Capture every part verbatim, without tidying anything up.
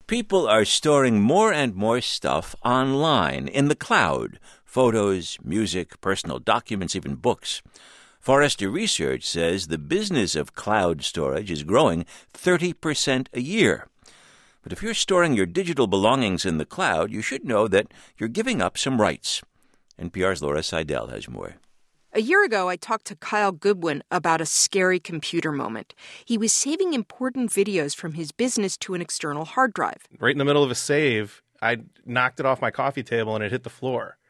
People are storing more and more stuff online, in the cloud. Photos, music, personal documents, even books. Forrester Research says the business of cloud storage is growing thirty percent a year. But if you're storing your digital belongings in the cloud, you should know that you're giving up some rights. N P R's Laura Seidel has more. A year ago, I talked to Kyle Goodwin about a scary computer moment. He was saving important videos from his business to an external hard drive. Right in the middle of a save, I knocked it off my coffee table and it hit the floor.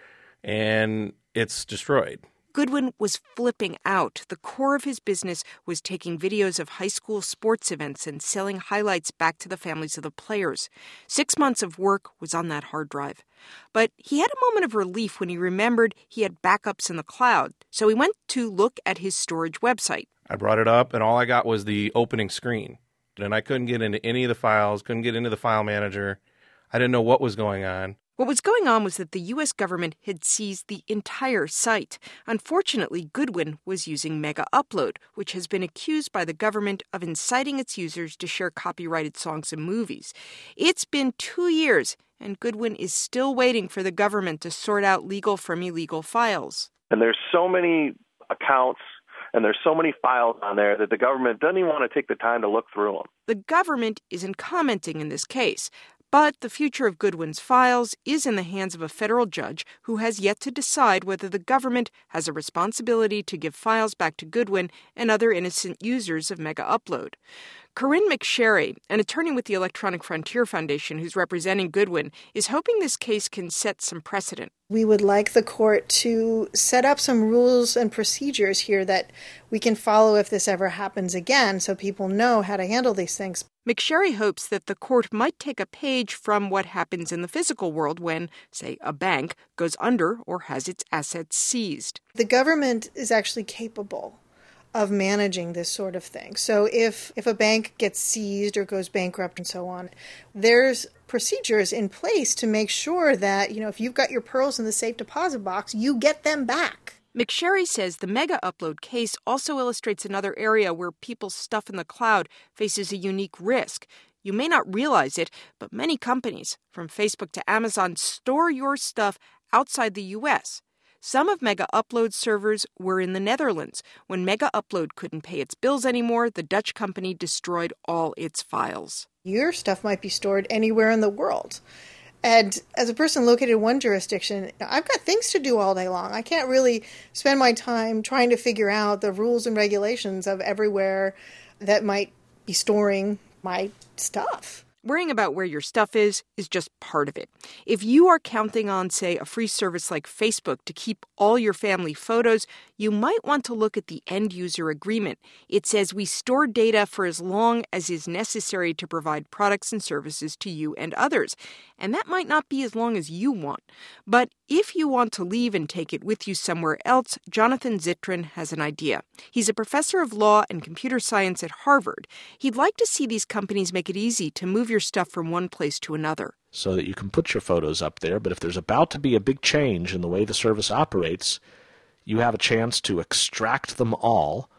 And it's destroyed. Goodwin was flipping out. The core of his business was taking videos of high school sports events and selling highlights back to the families of the players. Six months of work was on that hard drive. But he had a moment of relief when he remembered he had backups in the cloud, so he went to look at his storage website. I brought it up, and all I got was the opening screen. And I couldn't get into any of the files, couldn't get into the file manager. I didn't know what was going on. What was going on was that the U S government had seized the entire site. Unfortunately, Goodwin was using Mega Upload, which has been accused by the government of inciting its users to share copyrighted songs and movies. It's been two years, and Goodwin is still waiting for the government to sort out legal from illegal files. And there's so many accounts and there's so many files on there that the government doesn't even want to take the time to look through them. The government isn't commenting in this case. But the future of Goodwin's files is in the hands of a federal judge who has yet to decide whether the government has a responsibility to give files back to Goodwin and other innocent users of Mega Upload. Corinne McSherry, an attorney with the Electronic Frontier Foundation who's representing Goodwin, is hoping this case can set some precedent. We would like the court to set up some rules and procedures here that we can follow if this ever happens again, so people know how to handle these things. McSherry hopes that the court might take a page from what happens in the physical world when, say, a bank goes under or has its assets seized. The government is actually capable of managing this sort of thing. So if, if a bank gets seized or goes bankrupt and so on, there's procedures in place to make sure that, you know, if you've got your pearls in the safe deposit box, you get them back. McSherry says the Mega Upload case also illustrates another area where people's stuff in the cloud faces a unique risk. You may not realize it, but many companies, from Facebook to Amazon, store your stuff outside the U S. Some of Mega Upload's servers were in the Netherlands. When Mega Upload couldn't pay its bills anymore, the Dutch company destroyed all its files. Your stuff might be stored anywhere in the world. And as a person located in one jurisdiction, I've got things to do all day long. I can't really spend my time trying to figure out the rules and regulations of everywhere that might be storing my stuff. Worrying about where your stuff is is just part of it. If you are counting on, say, a free service like Facebook to keep all your family photos, you might want to look at the end-user agreement. It says we store data for as long as is necessary to provide products and services to you and others. And that might not be as long as you want. But if you want to leave and take it with you somewhere else, Jonathan Zittrain has an idea. He's a professor of law and computer science at Harvard. He'd like to see these companies make it easy to move your stuff from one place to another. So that you can put your photos up there, but if there's about to be a big change in the way the service operates, you have a chance to extract them all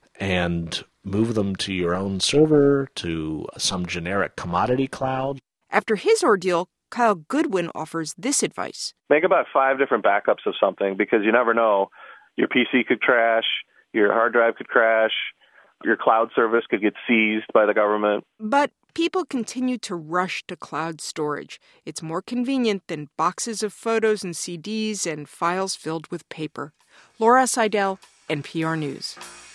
and move them to your own server, to some generic commodity cloud. After his ordeal, Kyle Goodwin offers this advice. Make about five different backups of something because you never know. Your P C could crash, your hard drive could crash, your cloud service could get seized by the government. But people continue to rush to cloud storage. It's more convenient than boxes of photos and C Ds and files filled with paper. Laura Seidel, N P R News.